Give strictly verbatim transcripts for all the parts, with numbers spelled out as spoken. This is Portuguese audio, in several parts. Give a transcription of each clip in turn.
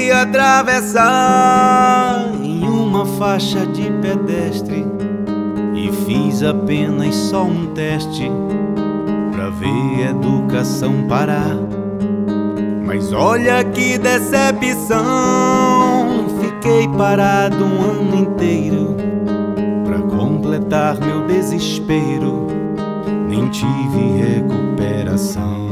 que atravessar em uma faixa de pedestre e fiz apenas só um teste pra ver a educação parar. Mas olha que decepção, fiquei parado um ano inteiro pra completar meu desespero, nem tive recuperação.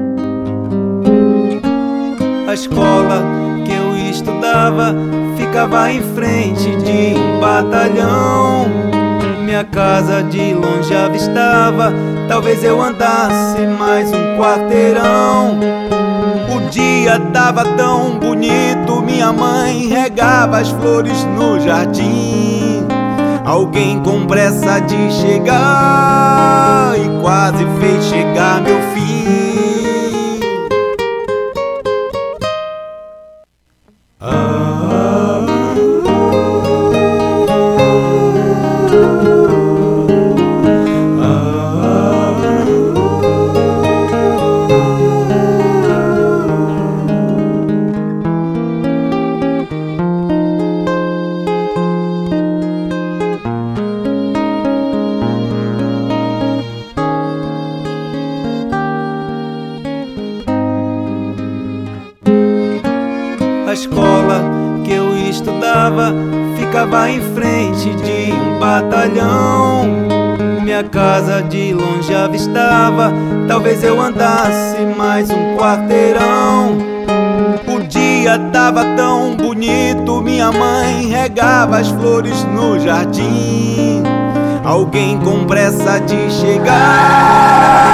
A escola que eu estudava ficava em frente de um batalhão. Minha casa de longe avistava, talvez eu andasse mais um quarteirão. O dia tava tão bonito, minha mãe regava as flores no jardim. Alguém com pressa de chegar e quase fez chegar meu fim. A escola que eu estudava ficava em frente de um batalhão. Minha casa de longe avistava, talvez eu andasse mais um quarteirão. O dia tava tão bonito, minha mãe regava as flores no jardim. Alguém com pressa de chegar